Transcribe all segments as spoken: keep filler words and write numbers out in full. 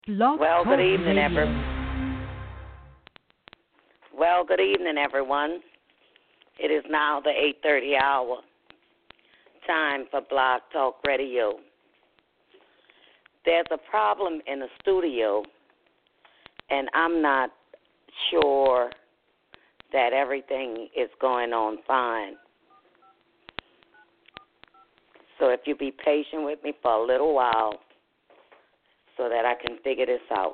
Blog Well, good Talk evening, Radio. everyone. Well, good evening, everyone. It is now the eight thirty hour. Time for Blog Talk Radio. There's a problem in the studio, and I'm not sure that everything is going on fine. So if you be patient with me for a little while so that I can figure this out.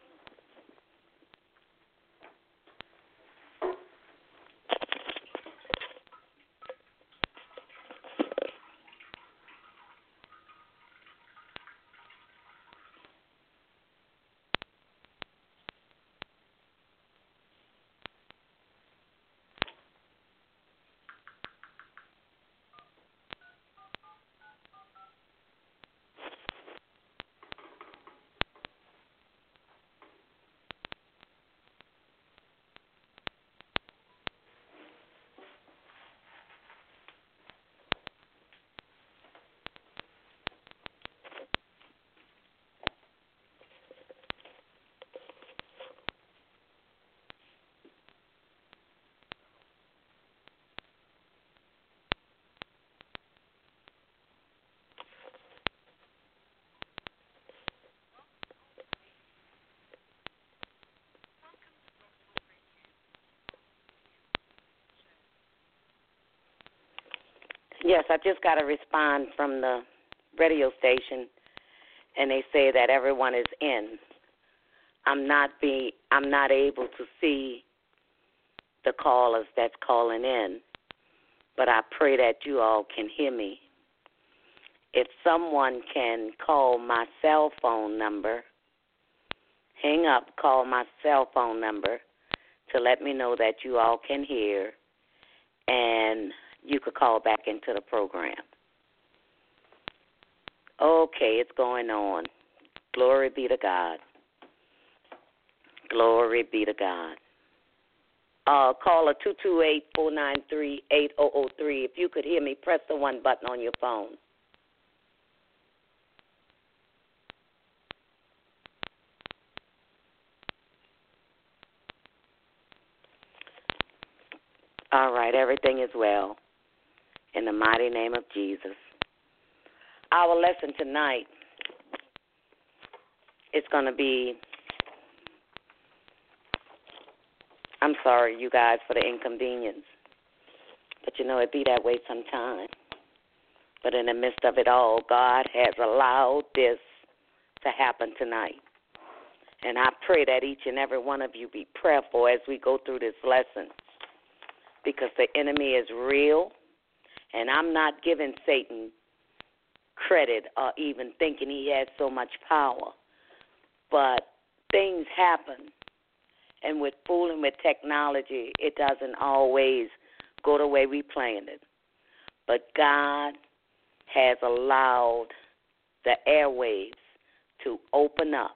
Yes, I just got a response from the radio station, and they say that everyone is in. I'm not be I'm not able to see the callers that's calling in, but I pray that you all can hear me. If someone can call my cell phone number, hang up, call my cell phone number to let me know that you all can hear, and you could call back into the program. Okay, it's going on. Glory be to God. Glory be to God. Uh, caller two two eight, four nine three, eight zero zero three. If you could hear me, press the one button on your phone. All right, everything is well. In the mighty name of Jesus. Our lesson tonight is going to be, I'm sorry, you guys, for the inconvenience. But, you know, it be that way sometime. But in the midst of it all, God has allowed this to happen tonight. And I pray that each and every one of you be prayerful as we go through this lesson, because the enemy is real. And I'm not giving Satan credit or even thinking he has so much power. But things happen. And with fooling with technology, it doesn't always go the way we planned it. But God has allowed the airwaves to open up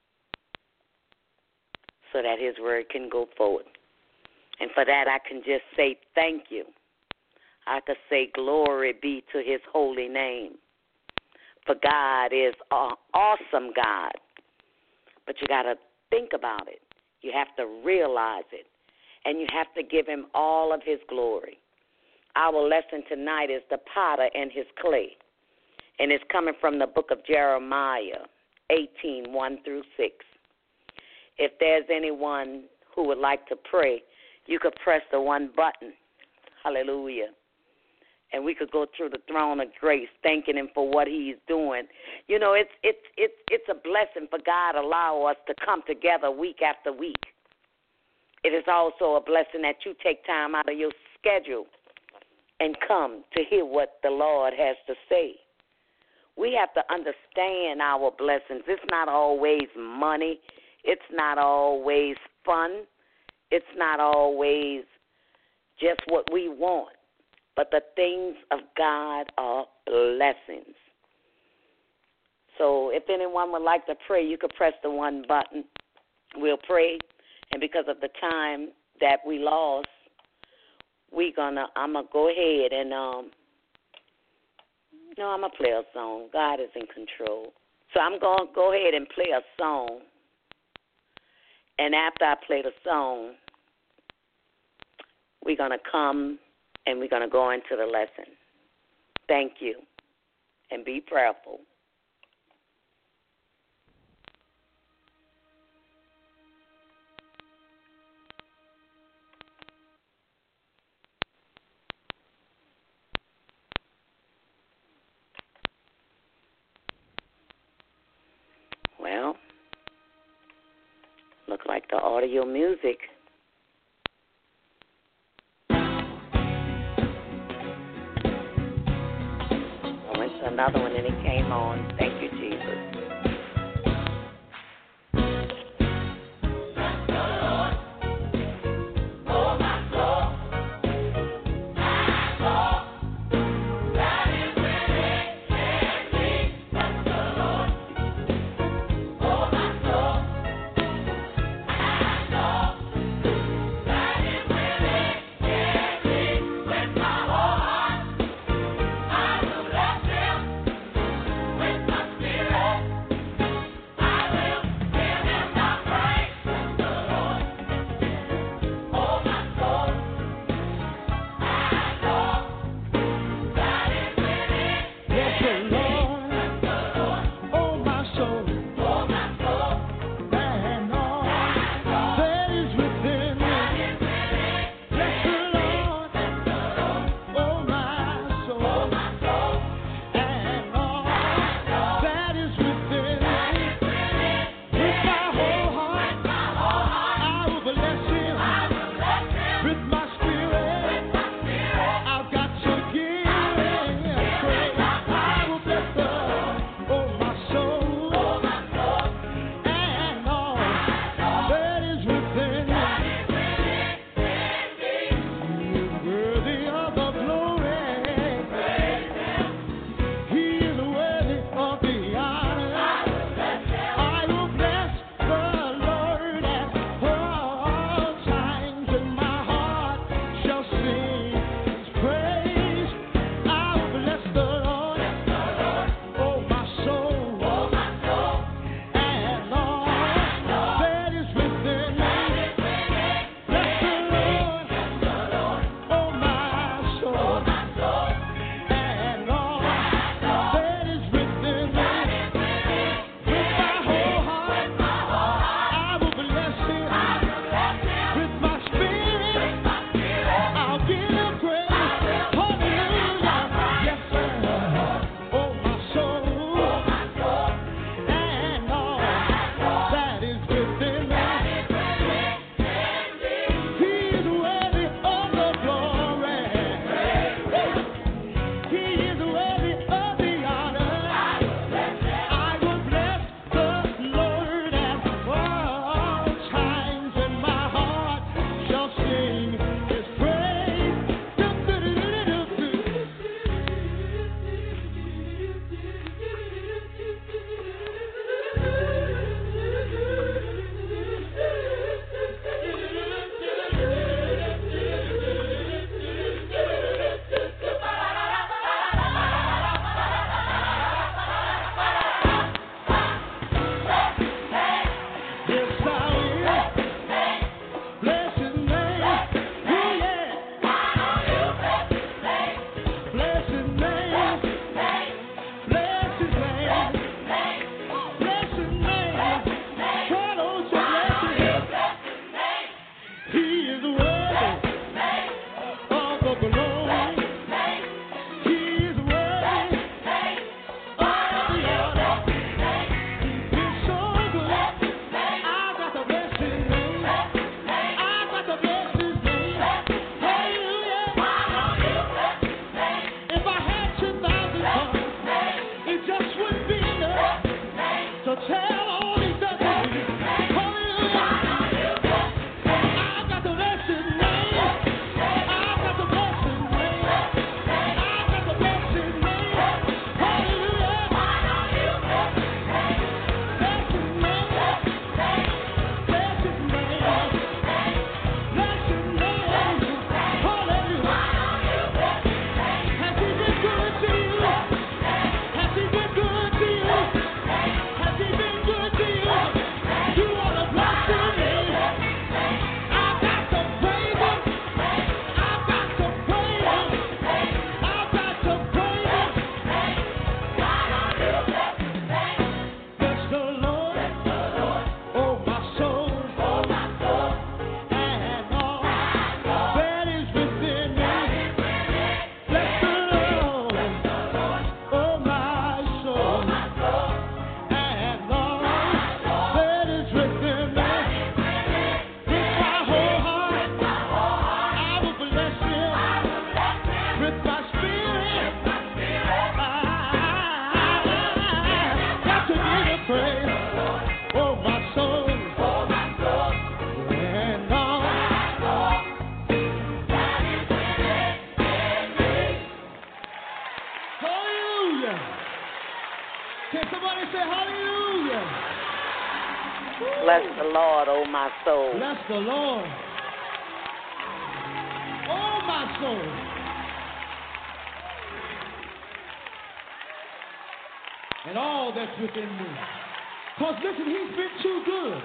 so that his word can go forward. And for that, I can just say thank you. I could say glory be to his holy name. For God is an awesome God. But you got to think about it. You have to realize it. And you have to give him all of his glory. Our lesson tonight is the potter and his clay. And it's coming from the book of Jeremiah, eighteen, one through six. If there's anyone who would like to pray, you could press the one button. Hallelujah. And we could go through the throne of grace, thanking him for what he's doing. You know, it's it's it's it's a blessing for God to allow us to come together week after week. It is also a blessing that you take time out of your schedule and come to hear what the Lord has to say. We have to understand our blessings. It's not always money. It's not always fun. It's not always just what we want. But the things of God are blessings. So if anyone would like to pray, you could press the one button. We'll pray. And because of the time that we lost, we gonna I'm gonna go ahead and um no, I'm gonna play a song. God is in control. So I'm going to go ahead and play a song. And after I play the song, we're going to come and we're going to go into the lesson. Thank you. And be prayerful. Well, look like the audio music. I went to another one and it came on. Thank you, Jesus. With my Bless the Lord, oh my soul. Bless the Lord, oh my soul. And all that's within me. Because listen, he's been too good.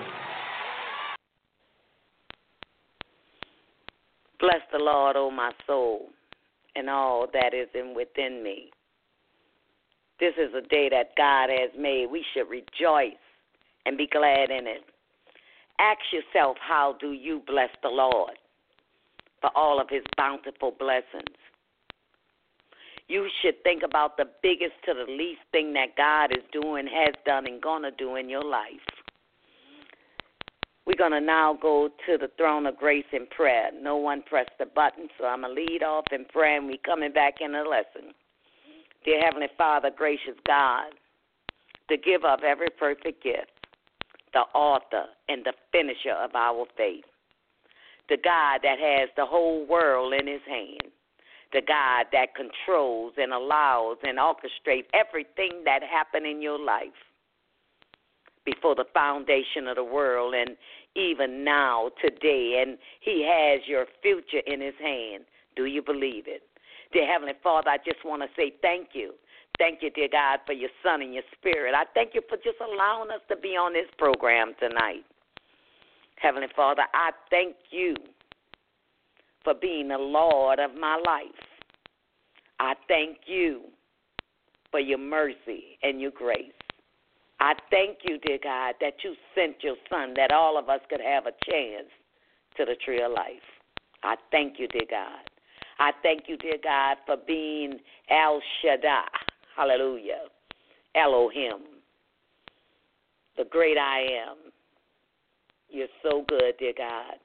Bless the Lord, oh my soul, and all that is in within me. This is a day that God has made. We should rejoice and be glad in it. Ask yourself, how do you bless the Lord for all of his bountiful blessings? You should think about the biggest to the least thing that God is doing, has done, and going to do in your life. We're going to now go to the throne of grace in prayer. No one pressed the button, so I'm going to lead off in prayer, and we're coming back in the lesson. Dear Heavenly Father, gracious God, the giver of every perfect gift, the author and the finisher of our faith, the God that has the whole world in his hand, the God that controls and allows and orchestrates everything that happened in your life before the foundation of the world and even now, today, and he has your future in his hand. Do you believe it? Dear Heavenly Father, I just want to say thank you. Thank you, dear God, for your Son and your Spirit. I thank you for just allowing us to be on this program tonight. Heavenly Father, I thank you for being the Lord of my life. I thank you for your mercy and your grace. I thank you, dear God, that you sent your Son that all of us could have a chance to the tree of life. I thank you, dear God. I thank you, dear God, for being El Shaddai. Hallelujah. Elohim, the great I am. You're so good, dear God.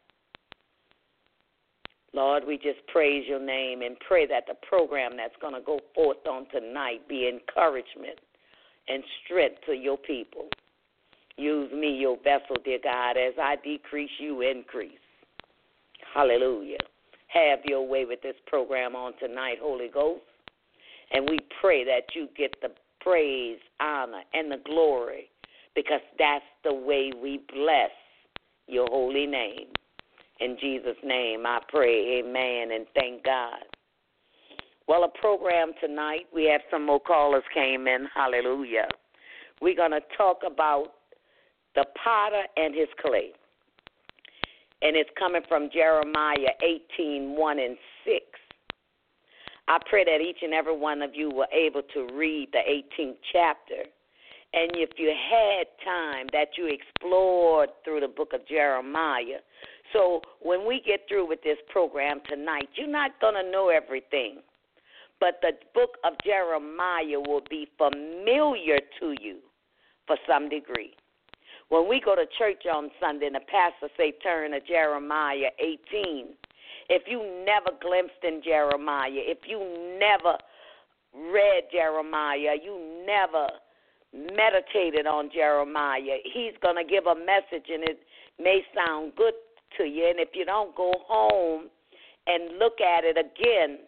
Lord, we just praise your name and pray that the program that's going to go forth on tonight be encouragement and strength to your people. Use me, your vessel, dear God, as I decrease, you increase. Hallelujah. Have your way with this program on tonight, Holy Ghost. And we pray that you get the praise, honor, and the glory, because that's the way we bless your holy name. In Jesus' name I pray, amen, and thank God. Well, a program tonight, we have some more callers came in, hallelujah. We're going to talk about the potter and his clay. And it's coming from Jeremiah eighteen, one and six. I pray that each and every one of you were able to read the eighteenth chapter. And if you had time, that you explored through the book of Jeremiah. So when we get through with this program tonight, you're not going to know everything. But the book of Jeremiah will be familiar to you for some degree. When we go to church on Sunday and the pastor say turn to Jeremiah eighteen, if you never glimpsed in Jeremiah, if you never read Jeremiah, you never meditated on Jeremiah, he's going to give a message and it may sound good to you. And if you don't go home and look at it again,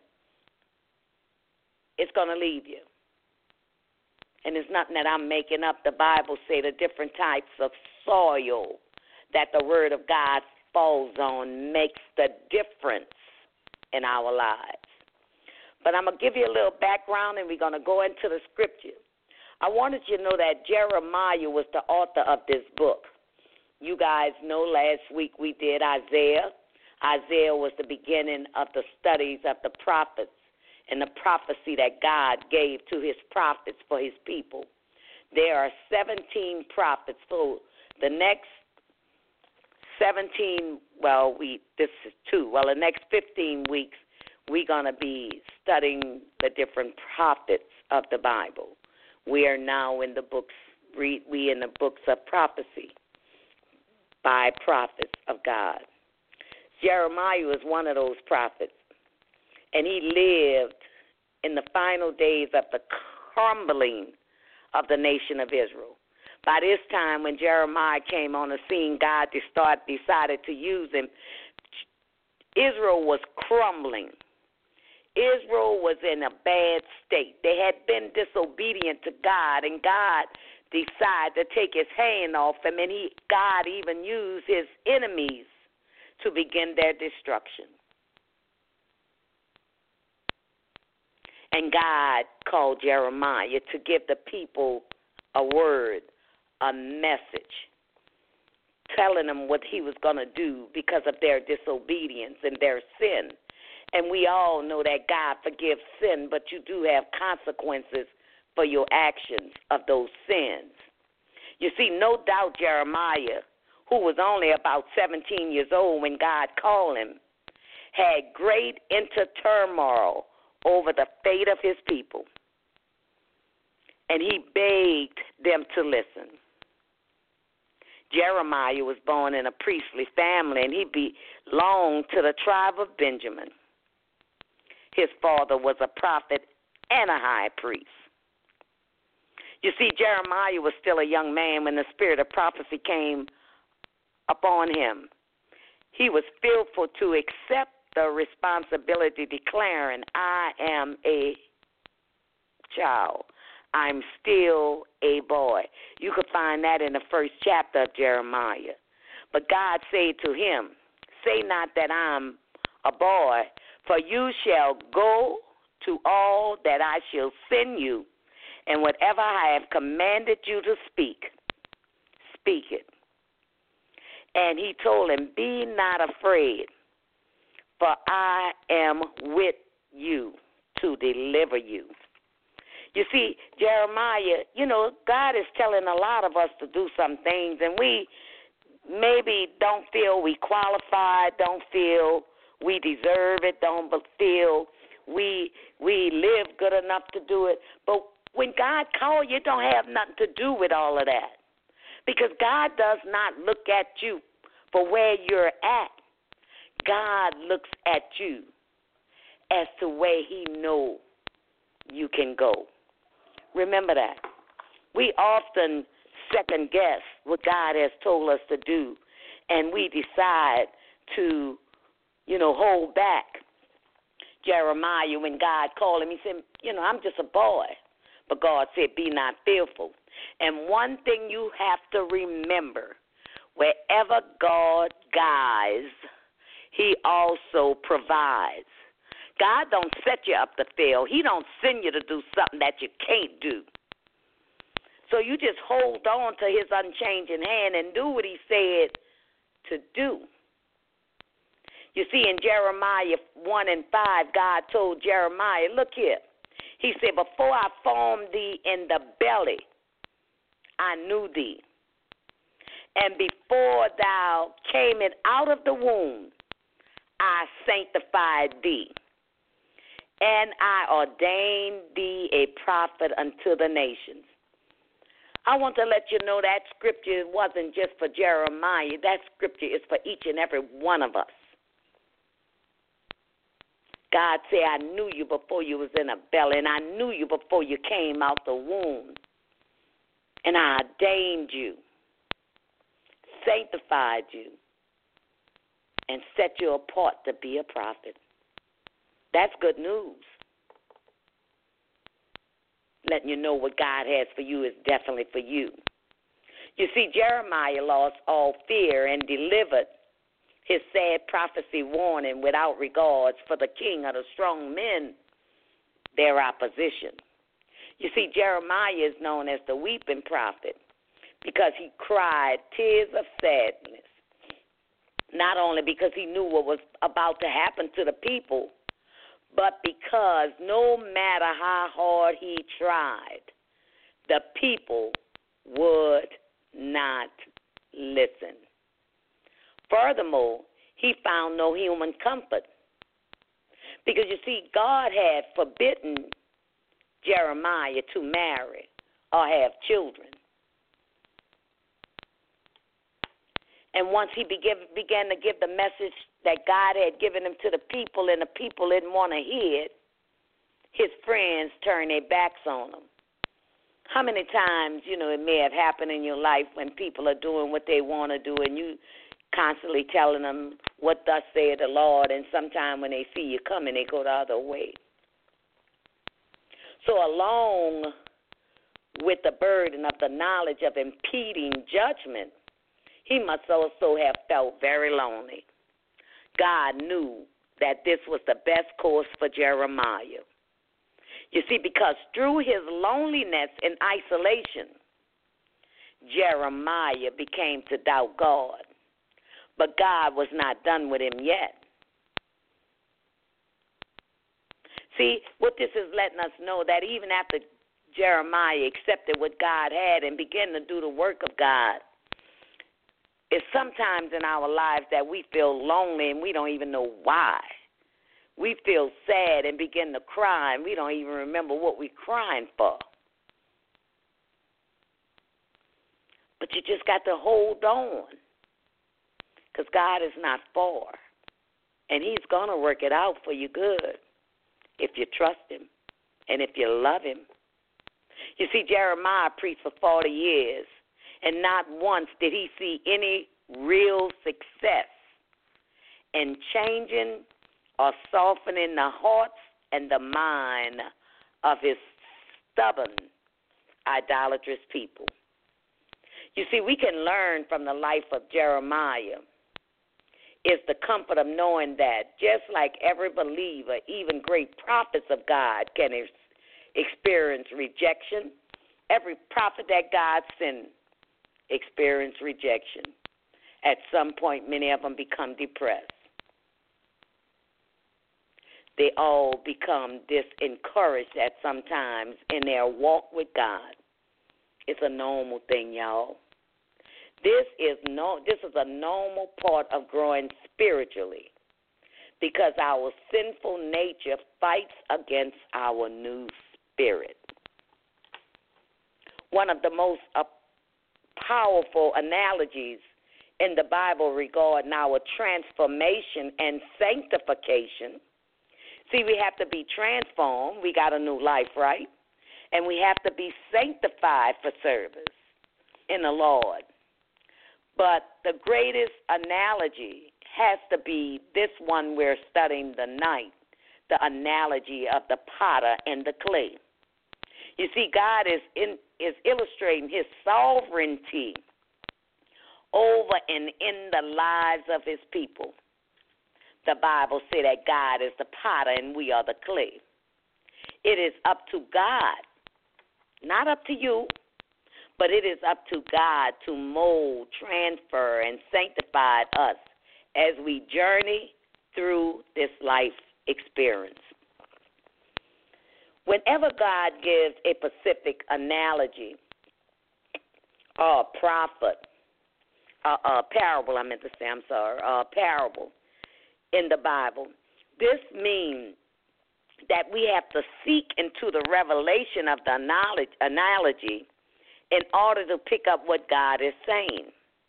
it's going to leave you. And it's nothing that I'm making up. The Bible say the different types of soil that the word of God falls on makes the difference in our lives. But I'm going to give you a little background, and we're going to go into the scripture. I wanted you to know that Jeremiah was the author of this book. You guys know last week we did Isaiah. Isaiah was the beginning of the studies of the prophets and the prophecy that God gave to his prophets for his people. There are seventeen prophets. So the next seventeen, well, we this is two. Well, the next fifteen weeks, we're going to be studying the different prophets of the Bible. We are now in the books, we in the books of prophecy by prophets of God. Jeremiah was one of those prophets, and he lived in the final days of the crumbling of the nation of Israel. By this time, when Jeremiah came on the scene, God start, decided to use him. Israel was crumbling. Israel was in a bad state. They had been disobedient to God, and God decided to take his hand off him, and he, God even used his enemies to begin their destruction. And God called Jeremiah to give the people a word, a message, telling them what he was going to do because of their disobedience and their sin. And we all know that God forgives sin, but you do have consequences for your actions of those sins. You see, no doubt Jeremiah, who was only about seventeen years old when God called him, had great inner turmoil over the fate of his people. And he begged them to listen. Jeremiah was born in a priestly family, and he belonged to the tribe of Benjamin. His father was a prophet and a high priest. You see, Jeremiah was still a young man when the spirit of prophecy came upon him. He was fearful to accept the responsibility, declaring, I am a child. I'm still a boy. You could find that in the first chapter of Jeremiah. But God said to him, say not that I'm a boy, for you shall go to all that I shall send you, and whatever I have commanded you to speak, speak it. And he told him, be not afraid, for I am with you to deliver you. You see, Jeremiah, you know, God is telling a lot of us to do some things, and we maybe don't feel we qualified, don't feel we deserve it, don't feel we we live good enough to do it. But when God calls you, it don't have nothing to do with all of that, because God does not look at you for where you're at. God looks at you as to where he knows you can go. Remember that. We often second guess what God has told us to do, and we decide to, you know, hold back. Jeremiah, when God called him, he said, you know, I'm just a boy. But God said, be not fearful. And one thing you have to remember, wherever God guides, he also provides. God don't set you up to fail. He don't send you to do something that you can't do. So you just hold on to his unchanging hand and do what he said to do. You see, in Jeremiah one and five, God told Jeremiah, look here. He said, before I formed thee in the belly, I knew thee. And before thou camest out of the womb, I sanctified thee. And I ordained thee a prophet unto the nations. I want to let you know that scripture wasn't just for Jeremiah. That scripture is for each and every one of us. God said, I knew you before you was in a belly, and I knew you before you came out the womb. And I ordained you, sanctified you, and set you apart to be a prophet. That's good news. Letting you know what God has for you is definitely for you. You see, Jeremiah lost all fear and delivered his sad prophecy warning without regards for the king of the strong men, their opposition. You see, Jeremiah is known as the weeping prophet because he cried tears of sadness, not only because he knew what was about to happen to the people, but because no matter how hard he tried, the people would not listen. Furthermore, he found no human comfort because, you see, God had forbidden Jeremiah to marry or have children. And once he began, began to give the message that God had given him to the people and the people didn't want to hear it, his friends turned their backs on him. How many times, you know, it may have happened in your life when people are doing what they want to do and you constantly telling them what thus saith the Lord, and sometime when they see you coming, they go the other way. So along with the burden of the knowledge of impeding judgment, he must also have felt very lonely. God knew that this was the best course for Jeremiah. You see, because through his loneliness and isolation, Jeremiah began to doubt God. But God was not done with him yet. See, what this is letting us know, that even after Jeremiah accepted what God had and began to do the work of God, it's sometimes in our lives that we feel lonely and we don't even know why. We feel sad and begin to cry and we don't even remember what we're crying for. But you just got to hold on, because God is not far, and he's going to work it out for you good if you trust him and if you love him. You see, Jeremiah preached for forty years, and not once did he see any real success in changing or softening the hearts and the mind of his stubborn, idolatrous people. You see, we can learn from the life of Jeremiah is the comfort of knowing that just like every believer, even great prophets of God can ex- experience rejection. Every prophet that God sent experienced rejection. At some point, many of them become depressed. They all become disencouraged at some times in their walk with God. It's a normal thing, y'all. This is no. This is a normal part of growing spiritually, because our sinful nature fights against our new spirit. One of the most uh, powerful analogies in the Bible regarding our transformation and sanctification. See, we have to be transformed. We got a new life, right? And we have to be sanctified for service in the Lord. But the greatest analogy has to be this one we're studying tonight, the analogy of the potter and the clay. You see, God is in, is illustrating his sovereignty over and in the lives of his people. The Bible says that God is the potter and we are the clay. It is up to God, not up to you, but it is up to God to mold, transfer, and sanctify us as we journey through this life experience. Whenever God gives a specific analogy or a prophet, a, a parable, I meant to say, I'm sorry, a parable in the Bible, this means that we have to seek into the revelation of the knowledge, analogy in order to pick up what God is saying.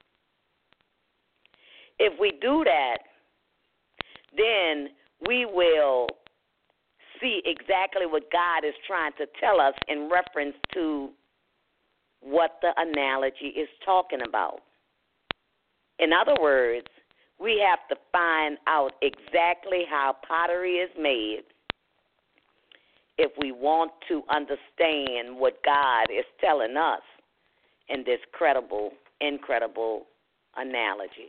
If we do that, then we will see exactly what God is trying to tell us in reference to what the analogy is talking about. In other words, we have to find out exactly how pottery is made if we want to understand what God is telling us in this credible, incredible analogy.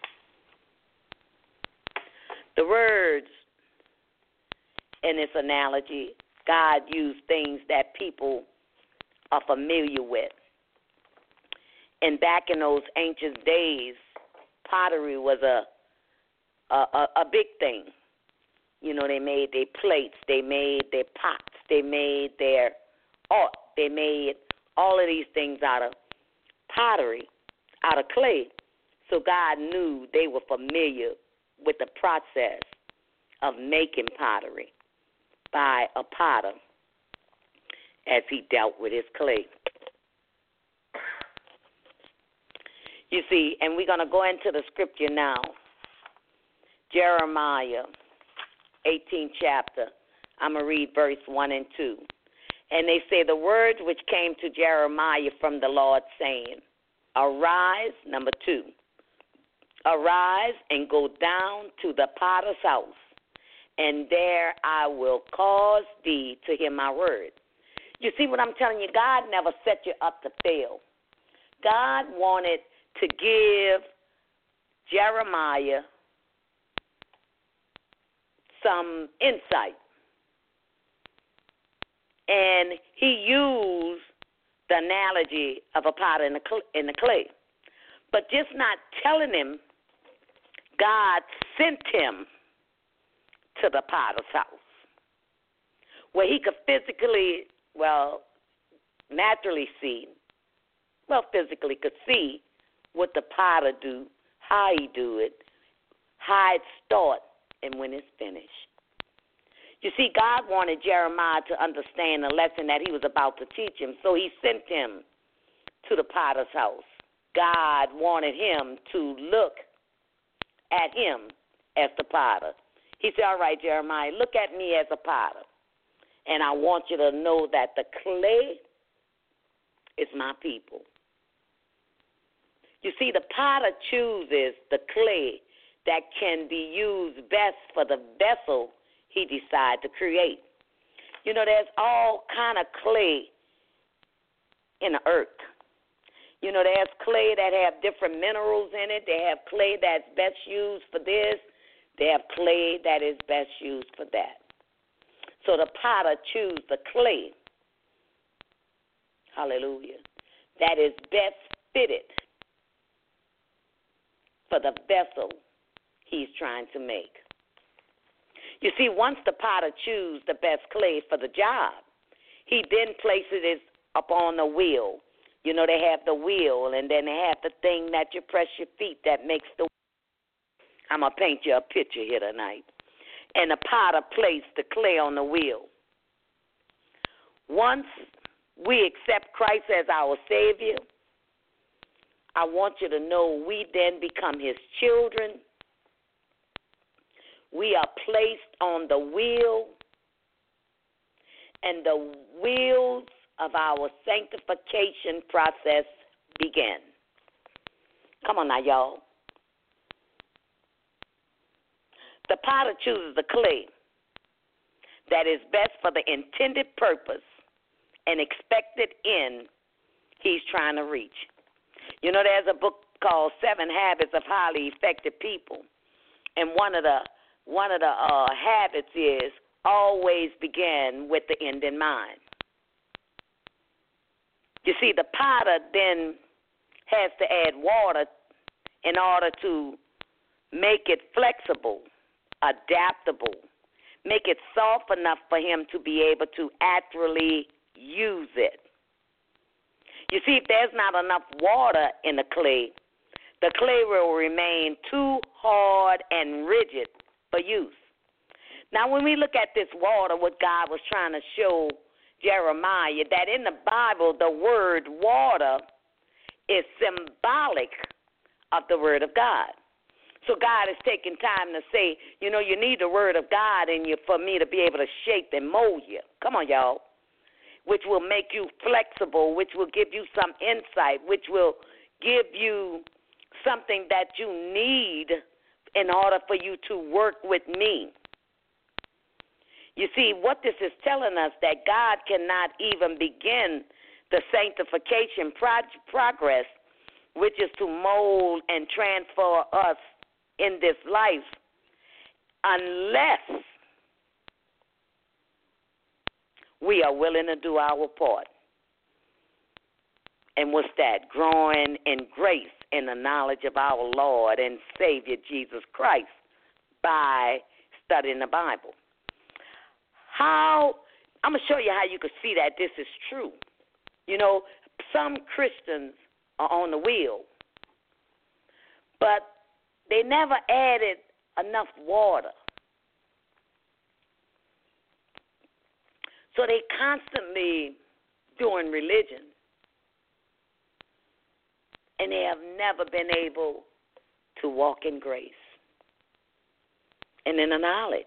The words in this analogy, God used things that people are familiar with. And back in those ancient days, pottery was a a, a, a big thing. You know, they made their plates, they made their pots, they made their art, they made all of these things out of pottery, out of clay. So God knew they were familiar with the process of making pottery by a potter as he dealt with his clay. You see, and we're going to go into the scripture now. Jeremiah, eighteenth chapter. I'm going to read verse one and two. And they say, the words which came to Jeremiah from the Lord, saying, arise, number two, arise and go down to the potter's house, and there I will cause thee to hear my word. You see what I'm telling you? God never set you up to fail. God wanted to give Jeremiah some insight. And he used the analogy of a potter in the, cl- in the clay. But just not telling him, God sent him to the potter's house, where he could physically, well, naturally see, well, physically could see what the potter do, how he do it, how it start, and when it's finished. You see, God wanted Jeremiah to understand the lesson that he was about to teach him, so he sent him to the potter's house. God wanted him to look at him as the potter. He said, all right, Jeremiah, look at me as a potter, and I want you to know that the clay is my people. You see, the potter chooses the clay that can be used best for the vessel he decided to create. You know, there's all kind of clay in the earth. You know, there's clay that have different minerals in it. They have clay that's best used for this. They have clay that is best used for that. So the potter chooses the clay, hallelujah, that is best fitted for the vessel he's trying to make. You see, once the potter chooses the best clay for the job, he then places it upon the wheel. You know, they have the wheel, and then they have the thing that you press your feet that makes the. I'm going to paint you a picture here tonight. And the potter placed the clay on the wheel. Once we accept Christ as our Savior, I want you to know we then become his children. We are placed on the wheel, and the wheels of our sanctification process begin. Come on now, y'all. The potter chooses the clay that is best for the intended purpose and expected end he's trying to reach. You know, there's a book called Seven Habits of Highly Effective People, and one of the one of the uh, habits is always begin with the end in mind. You see, the potter then has to add water in order to make it flexible, adaptable, make it soft enough for him to be able to accurately use it. You see, if there's not enough water in the clay, the clay will remain too hard and rigid for use. Now, when we look at this water, what God was trying to show Jeremiah, that in the Bible, the word water is symbolic of the word of God. So God is taking time to say, you know, you need the word of God in you for me to be able to shape and mold you. Come on, y'all. Which will make you flexible, which will give you some insight, which will give you something that you need in order for you to work with me. You see, what this is telling us, that God cannot even begin the sanctification pro- progress, which is to mold and transfer us in this life, unless we are willing to do our part. And what's that? Growing in grace in the knowledge of our Lord and Savior Jesus Christ by studying the Bible. How, I'm going to show you how you can see that this is true. You know, some Christians are on the wheel, but they never added enough water. So they constantly doing religion, and they have never been able to walk in grace and in the knowledge.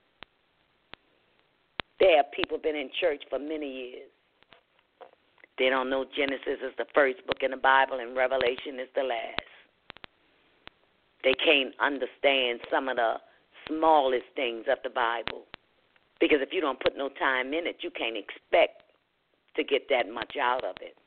There are people been in church for many years. They don't know Genesis is the first book in the Bible and Revelation is the last. They can't understand some of the smallest things of the Bible. Because if you don't put no time in it, you can't expect to get that much out of it.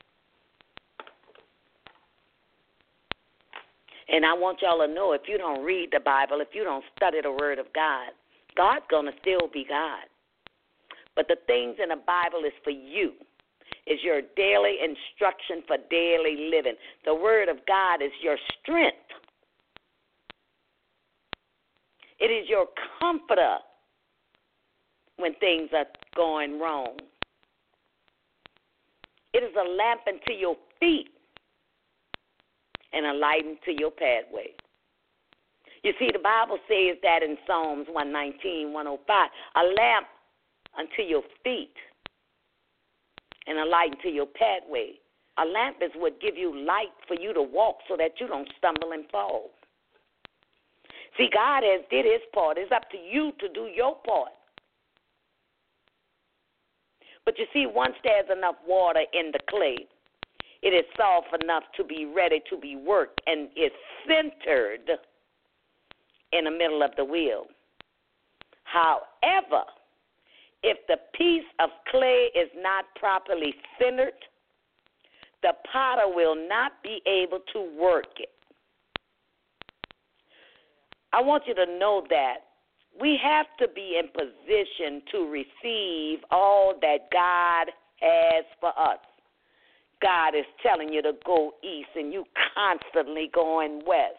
And I want y'all to know, if you don't read the Bible, if you don't study the Word of God, God's going to still be God. But the things in the Bible is for you. It's your daily instruction for daily living. The Word of God is your strength. It is your comforter when things are going wrong. It is a lamp unto your feet and a light into your pathway. You see, the Bible says that in Psalms one nineteen, one oh five, a lamp unto your feet and a light into your pathway. A lamp is what gives you light for you to walk so that you don't stumble and fall. See, God has did his part. It's up to you to do your part. But you see, once there's enough water in the clay, it is soft enough to be ready to be worked and is centered in the middle of the wheel. However, if the piece of clay is not properly centered, the potter will not be able to work it. I want you to know that we have to be in position to receive all that God has for us. God is telling you to go east and you constantly going west.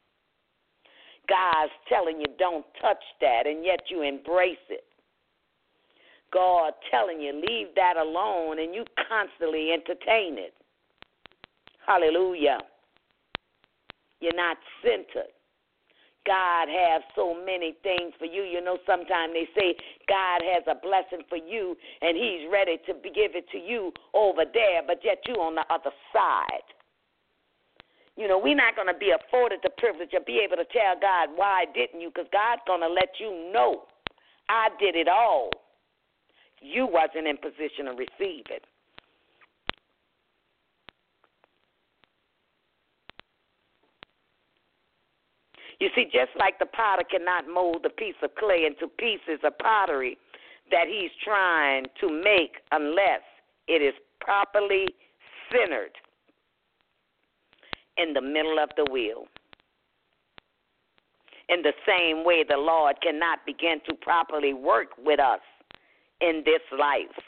God's telling you don't touch that and yet you embrace it. God telling you leave that alone and you constantly entertain it. Hallelujah. You're not centered. God has so many things for you. You know, sometimes they say God has a blessing for you and he's ready to give it to you over there, but yet you on the other side. You know, we're not going to be afforded the privilege of be able to tell God, why didn't you? Because God's going to let you know I did it all. You wasn't in position to receive it. You see, just like the potter cannot mold a piece of clay into pieces of pottery that he's trying to make unless it is properly centered in the middle of the wheel. In the same way, the Lord cannot begin to properly work with us in this life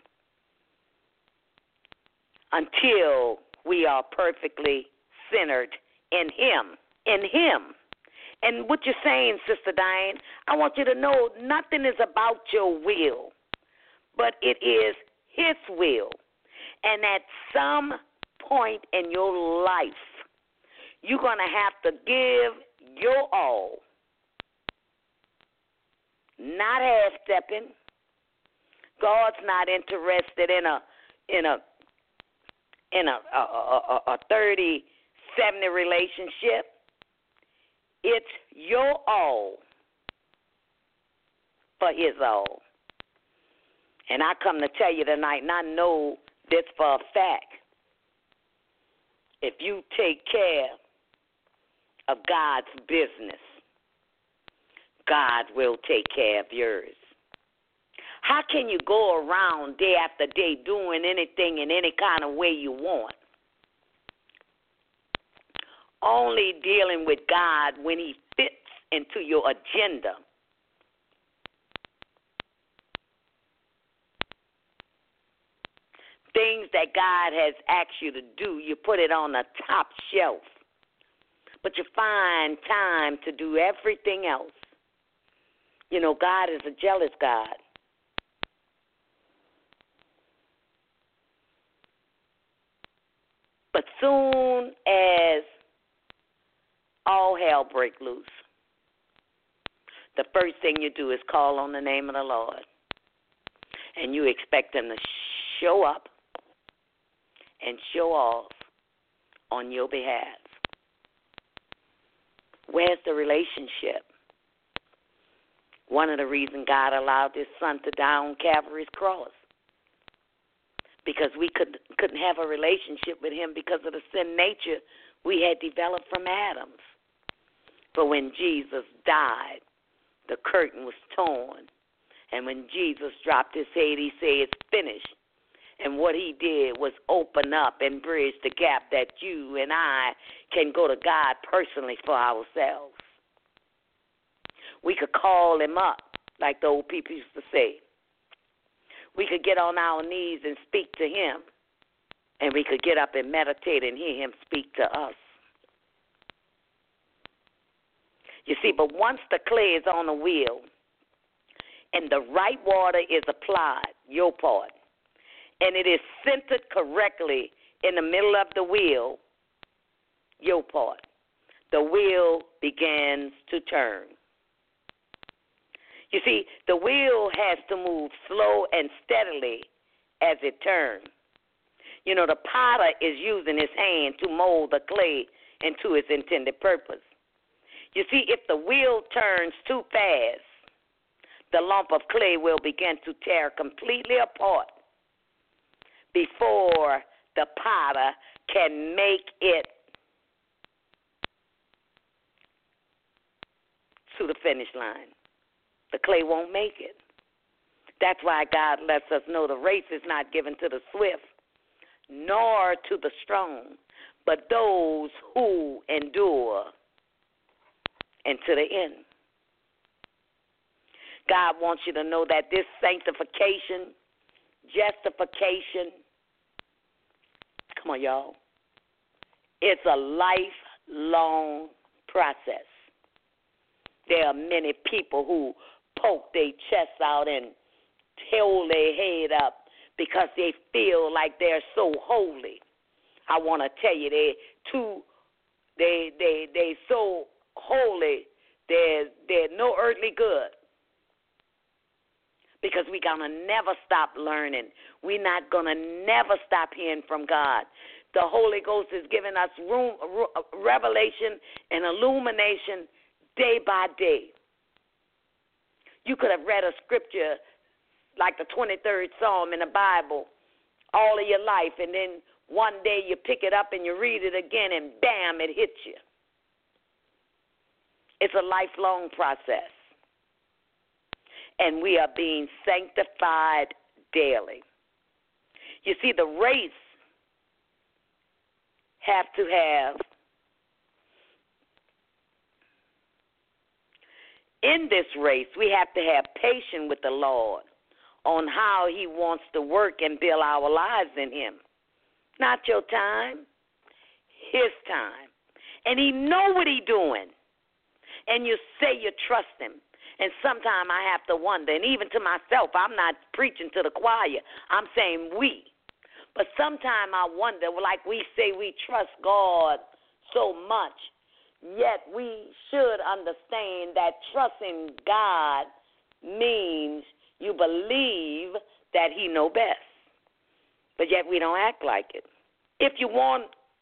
until we are perfectly centered in him. In him. And what you're saying, Sister Diane, I want you to know nothing is about your will, but it is his will. And at some point in your life, you're going to have to give your all, not half-stepping. God's not interested in a in a in a a, a, a thirty seventy relationship. It's your all for his all. And I come to tell you tonight, and I know this for a fact. If you take care of God's business, God will take care of yours. How can you go around day after day doing anything in any kind of way you want? Only dealing with God when he fits into your agenda. Things that God has asked you to do, you put it on the top shelf. But you find time to do everything else. You know, God is a jealous God. But soon as all hell break loose, the first thing you do is call on the name of the Lord. And you expect him to show up and show off on your behalf. Where's the relationship? One of the reasons God allowed his son to die on Calvary's cross, because we could, couldn't have a relationship with him because of the sin nature we had developed from Adam's. But when Jesus died, the curtain was torn. And when Jesus dropped his head, he said, it's finished. And what he did was open up and bridge the gap that you and I can go to God personally for ourselves. We could call him up, like the old people used to say. We could get on our knees and speak to him. And we could get up and meditate and hear him speak to us. You see, but once the clay is on the wheel and the right water is applied, your part, and it is centered correctly in the middle of the wheel, your part, the wheel begins to turn. You see, the wheel has to move slow and steadily as it turns. You know, the potter is using his hand to mold the clay into its intended purpose. You see, if the wheel turns too fast, the lump of clay will begin to tear completely apart before the potter can make it to the finish line. The clay won't make it. That's why God lets us know the race is not given to the swift, nor to the strong, but those who endure unto the end. God wants you to know that this sanctification, justification, come on, y'all, it's a lifelong process. There are many people who poke their chests out and hold their head up because they feel like they're so holy. I want to tell you, they too, they they they so holy. They're they're no earthly good. Because we're gonna never stop learning. We're not gonna never stop hearing from God. The Holy Ghost is giving us room, revelation and illumination day by day. You could have read a scripture like the twenty-third Psalm in the Bible all of your life, and then one day you pick it up and you read it again, and bam, it hits you. It's a lifelong process, and we are being sanctified daily. You see, the race have to have, in this race, we have to have patience with the Lord on how he wants to work and build our lives in him. Not your time, his time. And he know what he doing. And you say you trust him. And sometimes I have to wonder, and even to myself, I'm not preaching to the choir. I'm saying we. But sometimes I wonder, like we say we trust God so much, yet we should understand that trusting God means you believe that he know best. But yet we don't act like it. If you want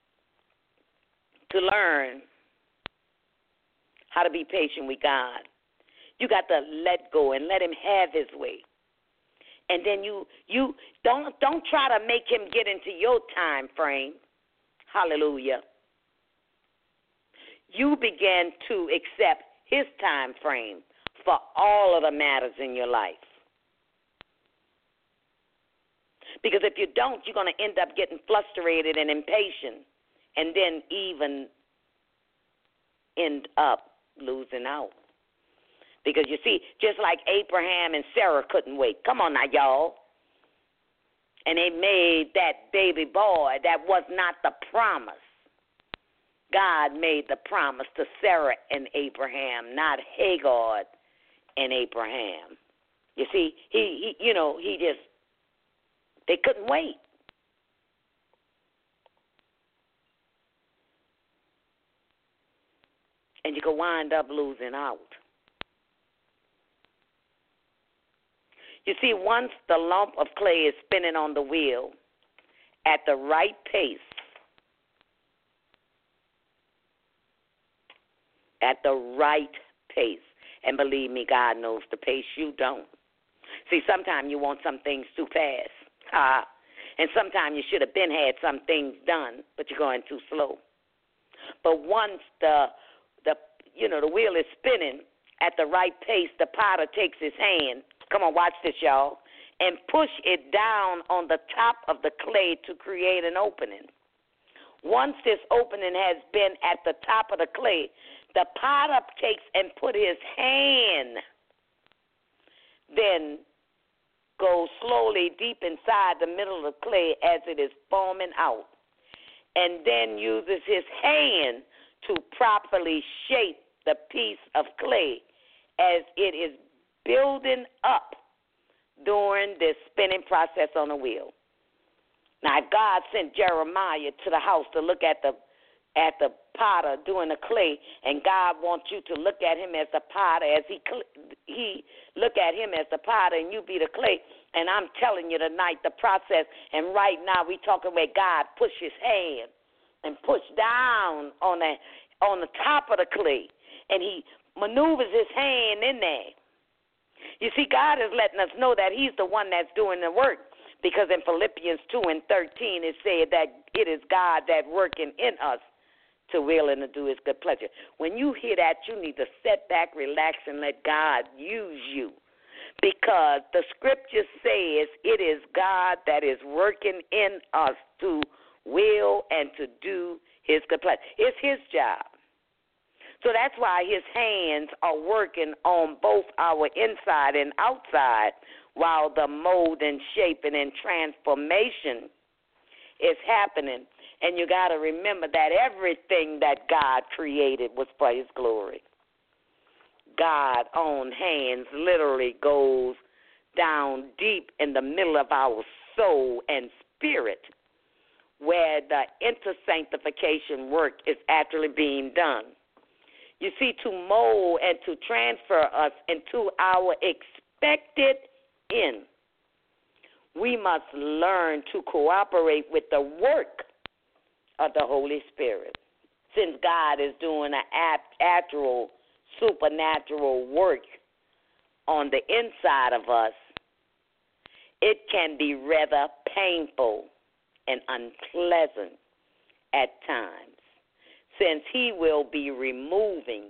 to learn how to be patient with God, you got to let go and let him have his way. And then you you don't don't try to make him get into your time frame. Hallelujah. You begin to accept his time frame for all of the matters in your life. Because if you don't, you're going to end up getting frustrated and impatient, and then even end up losing out. Because you see, just like Abraham and Sarah couldn't wait. Come on now, y'all. And they made that baby boy that was not the promise. God made the promise to Sarah and Abraham, not Hagar and Abraham. You see, he, he you know, he just, they couldn't wait. And you could wind up losing out. You see, once the lump of clay is spinning on the wheel at the right pace, at the right pace, and believe me, God knows the pace, you don't. See, sometimes you want some things too fast. Uh, and sometimes you should have been had some things done, but you're going too slow. But once the the you know the wheel is spinning at the right pace, the potter takes his hand. Come on, watch this, y'all. and push it down on the top of the clay to create an opening. Once this opening has been at the top of the clay, the potter takes and put his hand, then goes slowly deep inside the middle of the clay as it is forming out, and then uses his hand to properly shape the piece of clay as it is building up during this spinning process on the wheel. Now, if God sent Jeremiah to the house to look at the at the potter doing the clay, and God wants you to look at him as the potter, as he he look at him as the potter, and you be the clay. And I'm telling you tonight the process. And right now we talking where God push his hand and push down on the on the top of the clay, and he maneuvers his hand in there. You see, God is letting us know that he's the one that's doing the work, because in Philippians two and thirteen it said that it is God that working in us to will and to do his good pleasure. When you hear that, you need to sit back, relax, and let God use you, because the scripture says it is God that is working in us to will and to do his good pleasure. It's his job. So that's why his hands are working on both our inside and outside, while the mold and shaping and transformation is happening. And you got to remember that everything that God created was for his glory. God's own hands literally goes down deep in the middle of our soul and spirit, where the intersanctification work is actually being done. You see, to mold and to transfer us into our expected end, we must learn to cooperate with the work of the Holy Spirit. Since God is doing an actual supernatural work on the inside of us, it can be rather painful and unpleasant at times, since he will be removing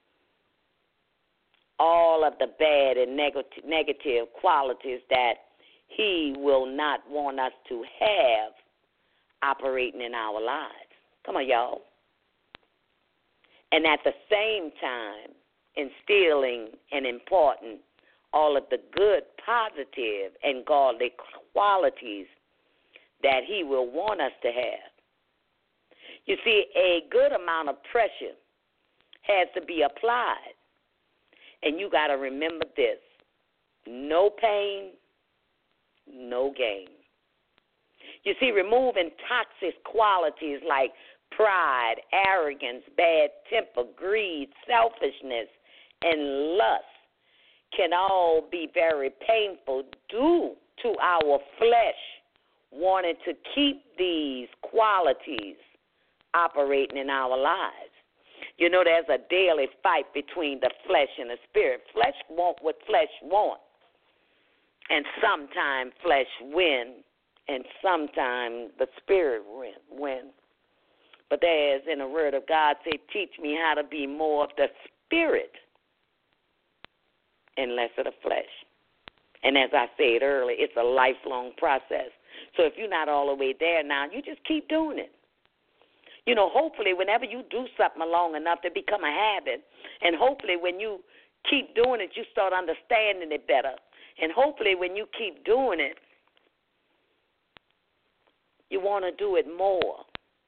all of the bad and negative, negative qualities that he will not want us to have operating in our lives. Come on, y'all. And at the same time, instilling and imparting all of the good, positive, and godly qualities that he will want us to have. You see, a good amount of pressure has to be applied. And you got to remember this: no pain, no gain. You see, removing toxic qualities like pride, arrogance, bad temper, greed, selfishness, and lust can all be very painful due to our flesh wanting to keep these qualities operating in our lives. You know, there's a daily fight between the flesh and the spirit. Flesh want what flesh wants, and sometimes flesh wins, and sometimes the spirit wins. But there's in the word of God, say, teach me how to be more of the spirit and less of the flesh. And as I said earlier, it's a lifelong process. So if you're not all the way there now, you just keep doing it. You know, hopefully whenever you do something long enough, to become a habit. And hopefully when you keep doing it, you start understanding it better. And hopefully when you keep doing it, you want to do it more.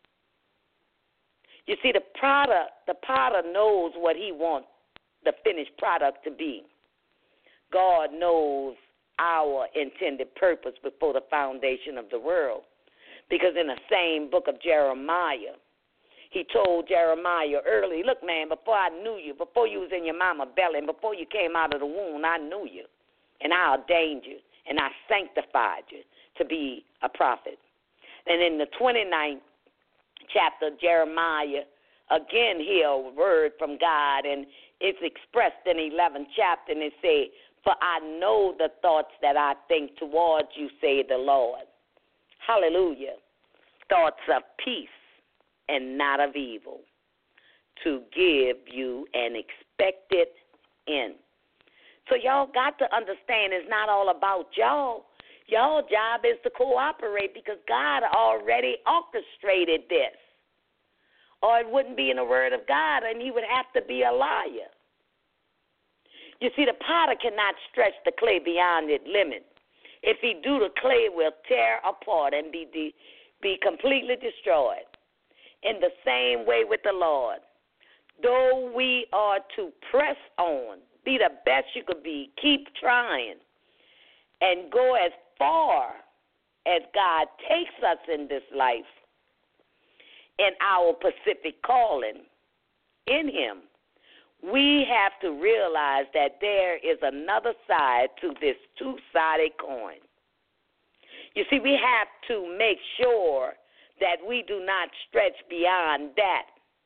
You see, the product, the potter knows what he wants the finished product to be. God knows our intended purpose before the foundation of the world. Because in the same book of Jeremiah, he told Jeremiah early, look, man, before I knew you, before you was in your mama belly, and before you came out of the womb, I knew you. And I ordained you, and I sanctified you to be a prophet. And in the twenty-ninth chapter of Jeremiah, again hear a word from God, and it's expressed in the eleventh chapter, and it says, for I know the thoughts that I think towards you, say the Lord. Hallelujah. Thoughts of peace and not of evil, to give you an expected end. So y'all got to understand it's not all about y'all. Y'all job is to cooperate because God already orchestrated this. Or it wouldn't be in the Word of God, and he would have to be a liar. You see, the potter cannot stretch the clay beyond its limit. If he do, the clay will tear apart and be de- be completely destroyed. In the same way with the Lord, though we are to press on, be the best you could be, keep trying, and go as far as God takes us in this life, in our Pacific calling in him, we have to realize that there is another side to this two-sided coin. You see, we have to make sure that we do not stretch beyond that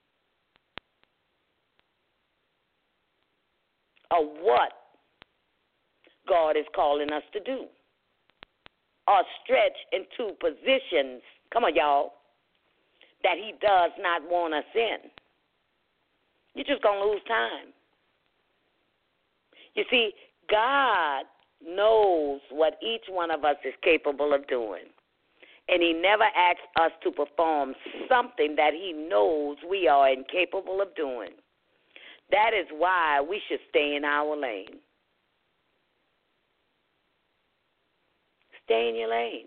of what God is calling us to do, or stretch into positions, come on, y'all, that he does not want us in. You're just going to lose time. You see, God knows what each one of us is capable of doing. And he never asks us to perform something that he knows we are incapable of doing. That is why we should stay in our lane. Stay in your lane.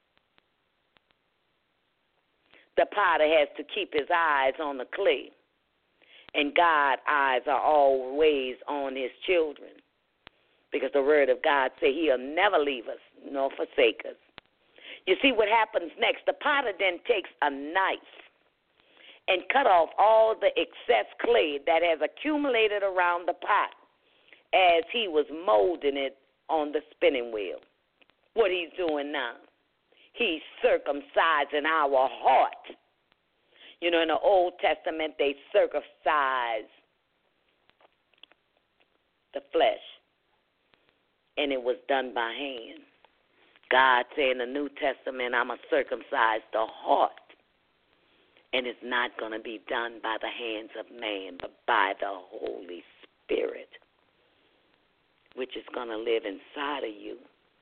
The potter has to keep his eyes on the clay, and God's eyes are always on his children, because the word of God says he'll never leave us nor forsake us. You see what happens next? The potter then takes a knife and cut off all the excess clay that has accumulated around the pot as he was molding it on the spinning wheel. What he's doing now, he's circumcising our heart. You know, in the Old Testament, they circumcised the flesh, and it was done by hand. God said in the New Testament, I'm going to circumcise the heart, and it's not going to be done by the hands of man, but by the Holy Spirit, which is going to live inside of you.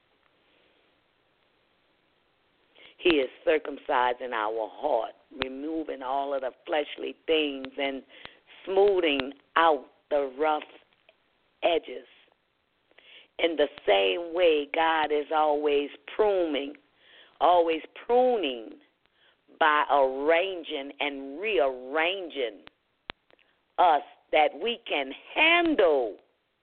He is circumcising our heart, removing all of the fleshly things and smoothing out the rough edges. In the same way, God is always pruning, always pruning by arranging and rearranging us that we can handle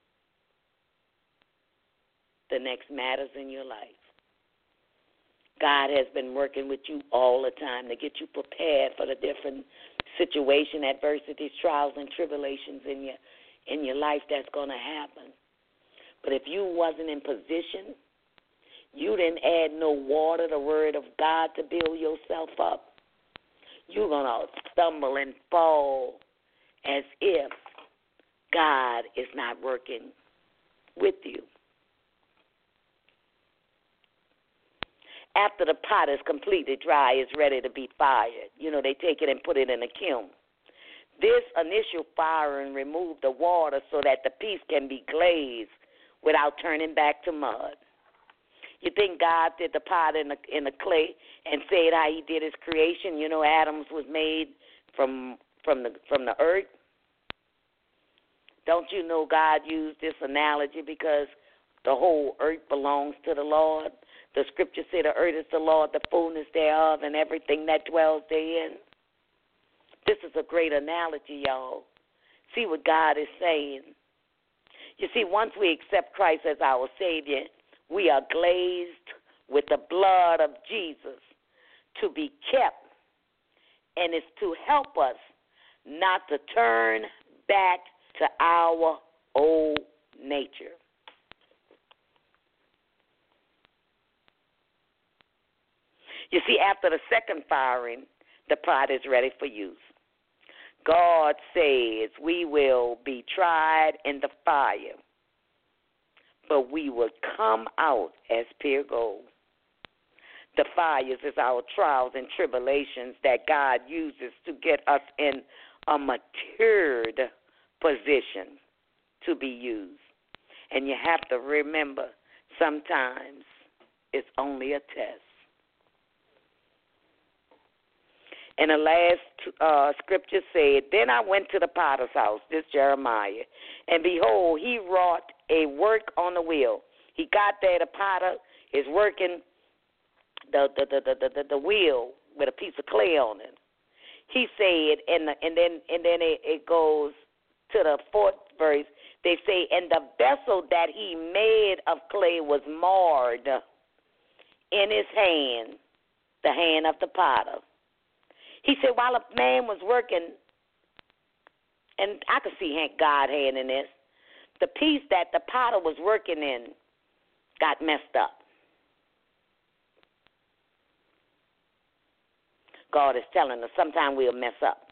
the next matters in your life. God has been working with you all the time to get you prepared for the different situation, adversities, trials, and tribulations in your in your life that's going to happen. But if you wasn't in position, you didn't add no water, the word of God, to build yourself up, you're going to stumble and fall as if God is not working with you. After the pot is completely dry, it's ready to be fired. You know, they take it and put it in a kiln. This initial firing removes the water so that the piece can be glazed without turning back to mud. You think God did the pot in the, in the clay and said how he did his creation? You know, Adam was made from from the from the earth. Don't you know God used this analogy because the whole earth belongs to the Lord? The scripture said the earth is the Lord, the fullness thereof, and everything that dwells therein. This is a great analogy, y'all. See what God is saying. You see, once we accept Christ as our Savior, we are glazed with the blood of Jesus to be kept, and it's to help us not to turn back to our old nature. You see, after the second firing, the pot is ready for use. God says we will be tried in the fire, but we will come out as pure gold. The fires is our trials and tribulations that God uses to get us in a matured position to be used. And you have to remember, sometimes it's only a test. And the last uh, scripture said, then I went to the potter's house, this Jeremiah, and behold, he wrought a work on the wheel. He got there, the potter is working the the the the, the, the wheel with a piece of clay on it. He said, and the, and then and then it, it goes to the fourth verse. They say, and the vessel that he made of clay was marred in his hand, the hand of the potter. He said, while a man was working, and I could see God hand in this, the piece that the potter was working in got messed up. God is telling us sometimes we'll mess up.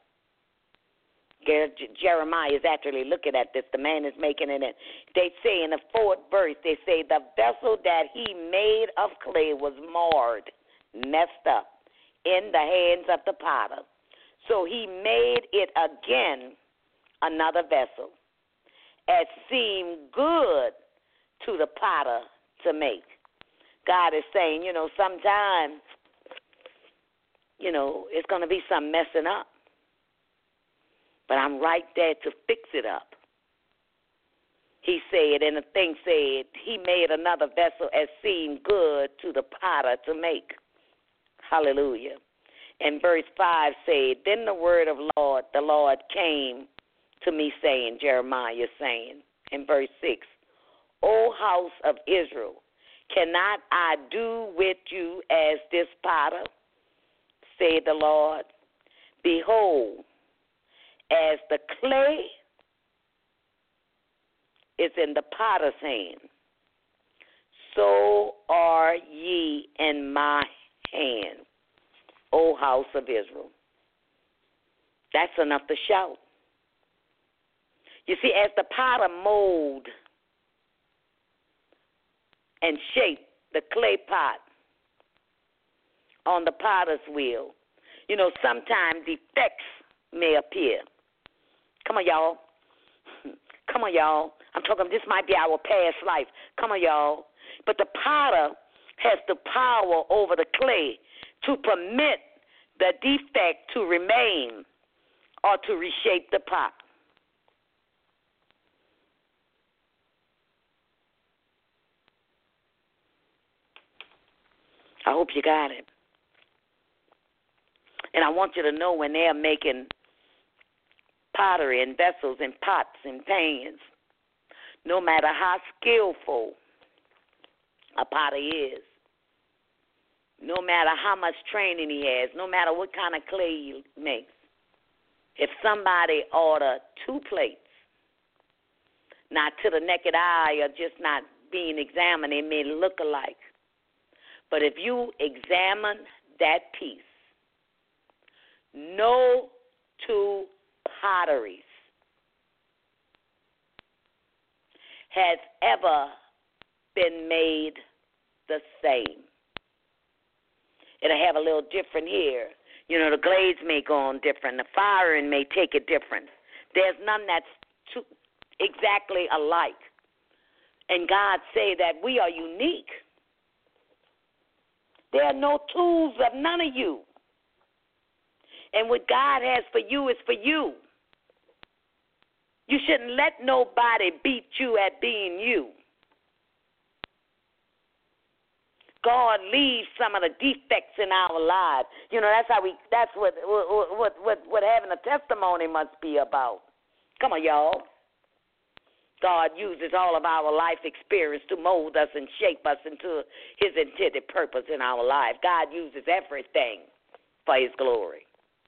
Jeremiah is actually looking at this. The man is making it. In. They say in the fourth verse, they say the vessel that he made of clay was marred, messed up in the hands of the potter. So he made it again another vessel, as seemed good to the potter to make. God is saying, you know, sometimes, you know, it's going to be some messing up. But I'm right there to fix it up. He said, and the thing said, he made another vessel as seemed good to the potter to make. Hallelujah. And verse five said, then the word of Lord, the Lord came to me saying, Jeremiah saying, in verse six, O house of Israel, cannot I do with you as this potter, said the Lord? Behold, as the clay is in the potter's hand, so are ye in my hand, O house of Israel. That's enough to shout. You see, as the potter mold and shape the clay pot on the potter's wheel, you know, sometimes defects may appear. Come on, y'all. Come on, y'all. I'm talking, this might be our past life. Come on, y'all. But the potter has the power over the clay to permit the defect to remain or to reshape the pot. I hope you got it. And I want you to know when they're making pottery and vessels and pots and pans, no matter how skillful a potter is, no matter how much training he has, no matter what kind of clay he makes, if somebody order two plates, not to the naked eye or just not being examined, it may look alike. But if you examine that piece, no two potteries has ever been made the same. It'll have a little different here. You know, the glades may go on different. The firing may take it different. There's none that's too, exactly alike. And God say that we are unique. There are no tools of none of you. And what God has for you is for you. You shouldn't let nobody beat you at being you. God leaves some of the defects in our lives. You know, that's how we. That's what what what what having a testimony must be about. Come on, y'all. God uses all of our life experience to mold us and shape us into His intended purpose in our life. God uses everything for His glory.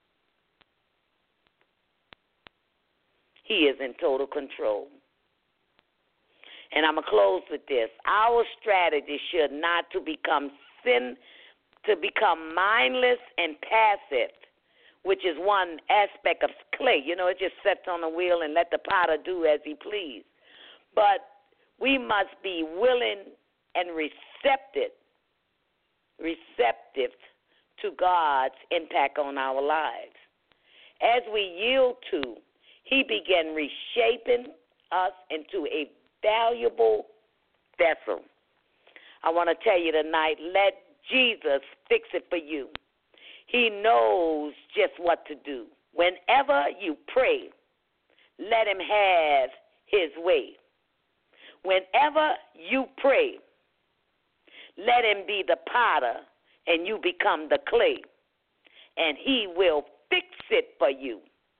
He is in total control. And I'm going to close with this. Our strategy should not to become sin, to become mindless and passive, which is one aspect of clay. You know, it just sits on the wheel and let the potter do as he please. But we must be willing and receptive, receptive to God's impact on our lives. As we yield to, He began reshaping us into a valuable vessel. I want to tell you tonight, let Jesus fix it for you. He knows just what to do. Whenever you pray, let him have his way. Whenever you pray, let him be the potter and you become the clay. And he will fix it for you.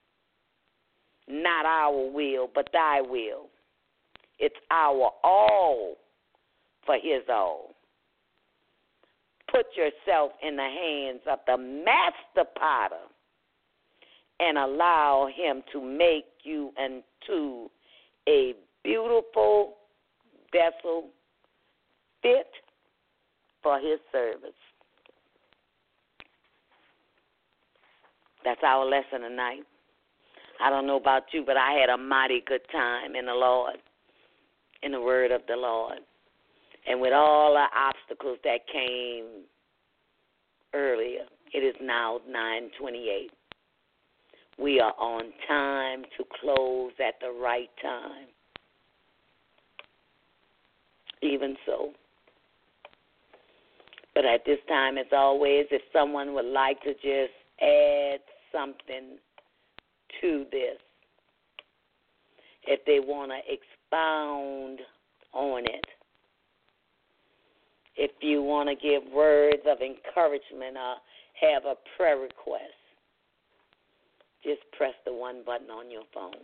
Not our will, but thy will. It's our all for his all. Put yourself in the hands of the master potter and allow him to make you into a beautiful vessel fit for his service. That's our lesson tonight. I don't know about you, but I had a mighty good time in the Lord, in the word of the Lord. And with all the obstacles that came earlier, it is now nine twenty-eight. We are on time to close at the right time. Even so. But at this time, as always, if someone would like to just add something to this, if they want to expound on it, if you want to give words of encouragement or have a prayer request, just press the one button on your phone.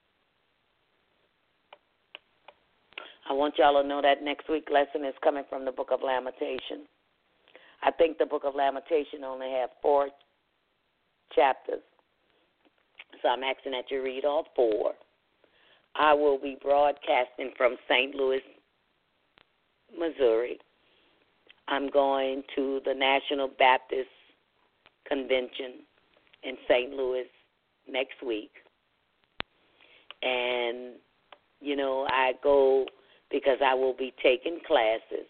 I want y'all to know that next week's lesson is coming from the book of Lamentation. I think the book of Lamentation only has four chapters, so I'm asking that you read all four. I will be broadcasting from Saint Louis, Missouri. I'm going to the National Baptist Convention in Saint Louis next week. And, you know, I go because I will be taking classes.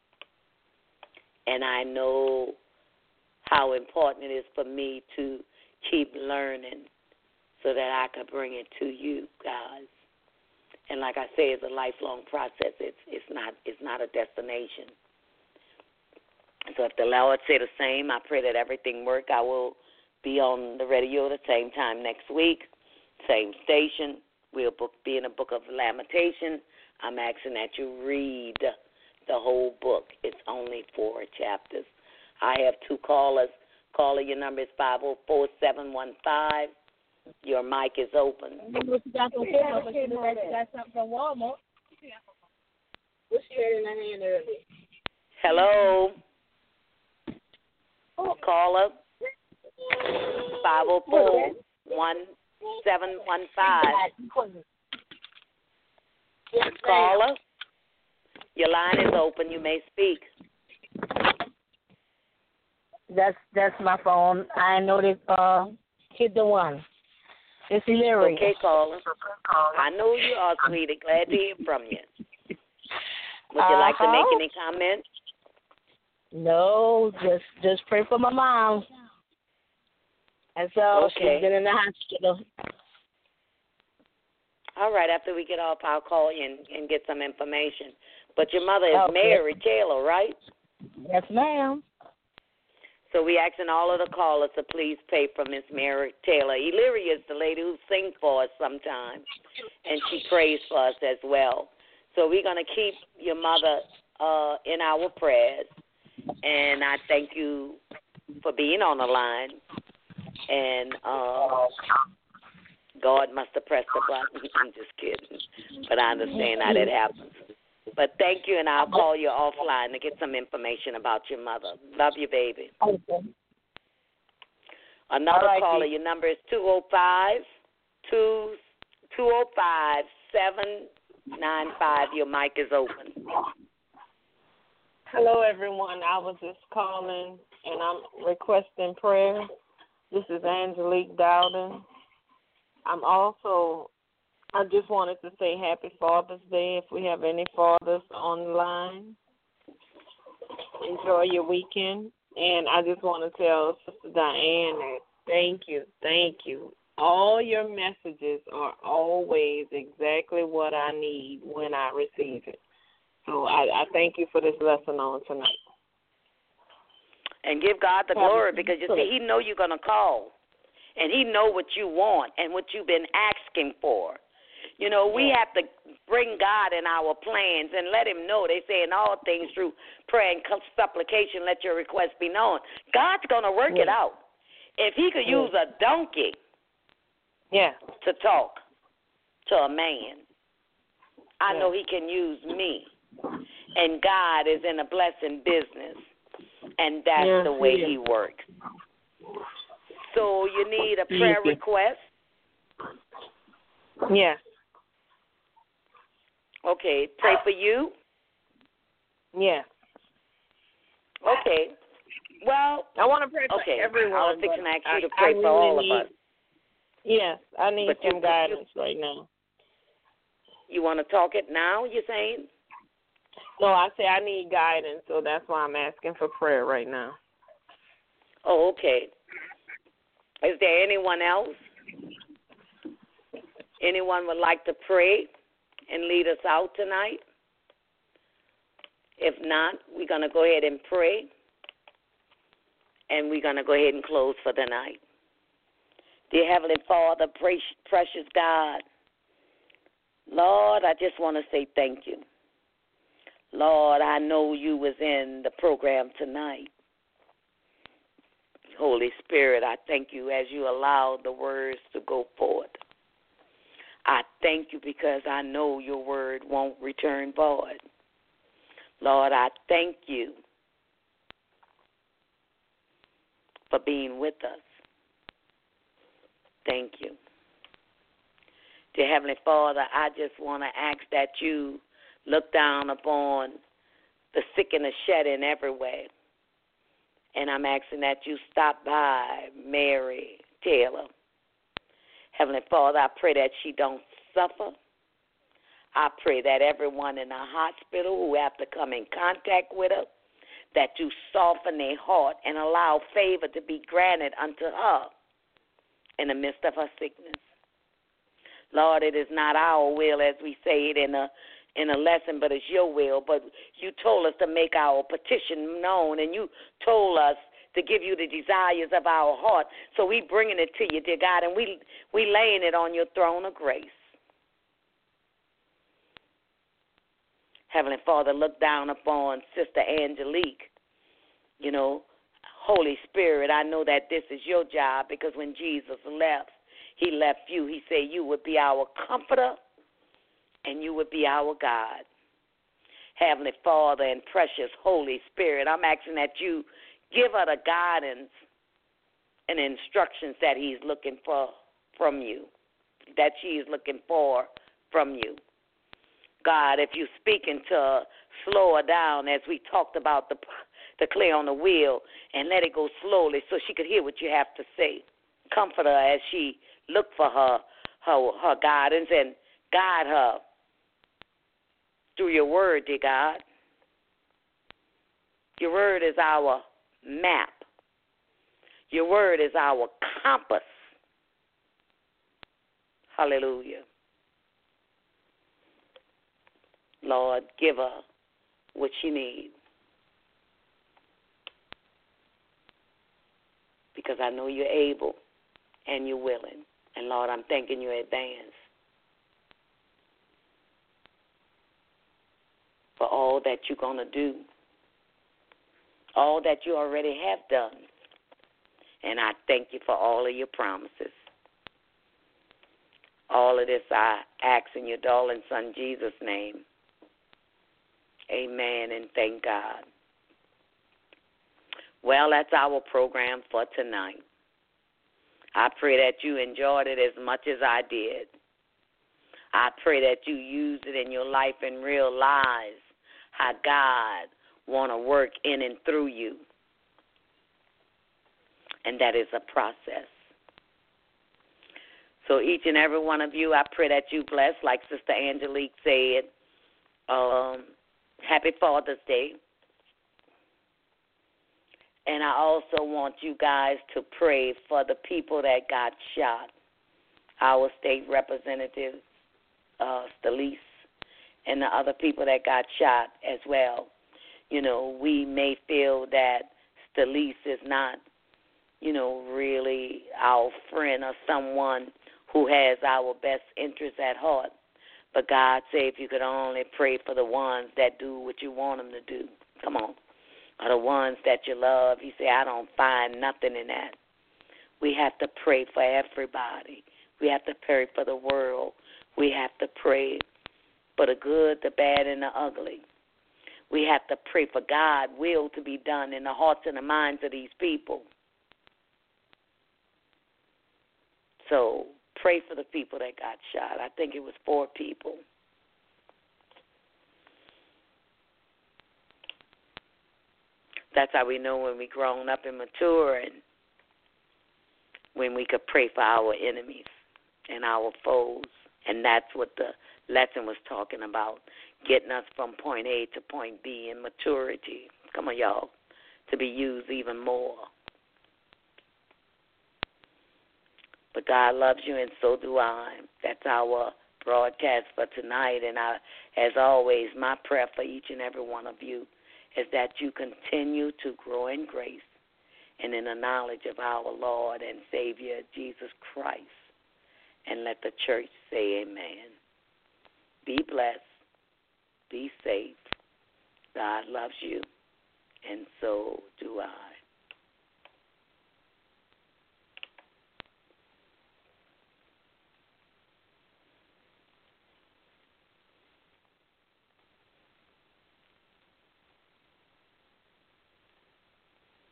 And I know how important it is for me to keep learning so that I can bring it to you guys. And like I say, it's a lifelong process. It's it's not it's not a destination. So if the Lord say the same, I pray that everything work. I will be on the radio the same time next week, same station. We'll book, be in the book of Lamentation. I'm asking that you read the whole book. It's only four chapters. I have two callers. Caller, your number is five oh four, seven one five. Your mic is open. What you got from Walmart? But you know that you got something from Walmart. What she had in her hand earlier? Hello. Caller, five oh four, one seven one five. Caller, your line is open. You may speak. That's that's my phone. I know that uh hit the one. It's hilarious. Okay, caller. I know you are, sweetie. Glad to hear from you. Would you like to make any comments? No, just just pray for my mom. That's all. Okay. She's been in the hospital. All right, after we get off, I'll call you and, and get some information. But your mother is Okay. Mary Taylor, right? Yes, ma'am. So we asking all of the callers to please pay for Miss Mary Taylor. Illyria is the lady who sings for us sometimes, and she prays for us as well. So we're going to keep your mother uh, in our prayers, and I thank you for being on the line. And uh, God must have pressed the button. I'm just kidding, but I understand how that happens. But thank you, and I'll call you offline to get some information about your mother. Love you, baby. Okay. Another All right, caller, Keith. your number is two oh five, two oh five, seven nine five. Your mic is open. Hello, everyone. I was just calling, and I'm requesting prayer. This is Angelique Dowden. I'm also, I just wanted to say Happy Father's Day if we have any fathers on the line. Enjoy your weekend. And I just want to tell Sister Diane that thank you, thank you. all your messages are always exactly what I need when I receive it. So I, I thank you for this lesson on tonight. And give God the glory, because you see, he know you're going to call. And he know what you want and what you've been asking for. You know, we have to bring God in our plans and let him know. They say in all things through prayer and supplication, let your request be known. God's going to work yeah. it out. If he could yeah. use a donkey yeah. to talk to a man, I yeah. know he can use me. And God is in a blessing business, and that's yeah, the way yeah. he works. So you need a prayer request? Yeah. Okay, pray for you? Yeah. Okay. Well, I want to pray for okay. everyone. I was fixing to ask you I, to pray I for really all need, of us. Yes, I need but some you, guidance you, right now. You want to talk it now, you're saying? No, I say I need guidance, so that's why I'm asking for prayer right now. Oh, okay. Is there anyone else? Anyone would like to pray and lead us out tonight? If not, we're going to go ahead and pray, and we're going to go ahead and close for the night. Dear Heavenly Father, precious God, Lord, I just want to say thank you. Lord, I know you was in the program tonight. Holy Spirit, I thank you as you allowed the words to go forth. I thank you because I know your word won't return void. Lord, I thank you for being with us. Thank you. Dear Heavenly Father, I just want to ask that you look down upon the sick and the shed-in everywhere. And I'm asking that you stop by Mary Taylor. Heavenly Father, I pray that she don't suffer. I pray that everyone in the hospital who have to come in contact with her, that you soften their heart and allow favor to be granted unto her in the midst of her sickness. Lord, it is not our will, as we say it in a in a lesson, but it's your will. But you told us to make our petition known, and you told us to give you the desires of our heart. So we bringing it to you, dear God, and we we laying it on your throne of grace. Heavenly Father, look down upon Sister Angelique. You know, Holy Spirit, I know that this is your job, because when Jesus left, he left you. He said you would be our comforter and you would be our God. Heavenly Father and precious Holy Spirit, I'm asking that you give her the guidance and instructions that he's looking for from you, that she is looking for from you. God, if you're speaking to her, slow her down as we talked about the, the clay on the wheel, and let it go slowly so she could hear what you have to say. Comfort her as she look for her, her, her guidance, and guide her through your word, dear God. Your word is our map. Your word is our compass. Hallelujah. Lord, give her what she needs, because I know you're able and you're willing. And, Lord, I'm thanking you in advance for all that you're going to do, all that you already have done. And I thank you for all of your promises. All of this I ask in your darling Son, Jesus' name. Amen, and thank God. Well, that's our program for tonight. I pray that you enjoyed it as much as I did. I pray that you use it in your life and realize how God want to work in and through you. And that is a process. So each and every one of you, I pray that you bless, like Sister Angelique said. Um, happy Father's Day. And I also want you guys to pray for the people that got shot our state representative, uh, Scalise, and the other people that got shot as well. You know, we may feel that Scalise is not, you know, really our friend or someone who has our best interests at heart. But God said if you could only pray for the ones that do what you want them to do. Come on. Or the ones that you love. He said, I don't find nothing in that. We have to pray for everybody. We have to pray for the world. We have to pray for the good, the bad, and the ugly. We have to pray for God's will to be done in the hearts and the minds of these people. So pray for the people that got shot. I think it was four people. That's how we know when we're grown up and mature, and when we could pray for our enemies and our foes. And that's what the lesson was talking about, getting us from point A to point B in maturity. Come on, y'all, to be used even more. But God loves you, and so do I. That's our broadcast for tonight. And I, as always, my prayer for each and every one of you is that you continue to grow in grace and in the knowledge of our Lord and Savior, Jesus Christ. And let the church say amen. Be blessed. Be safe. God loves you, and so do I.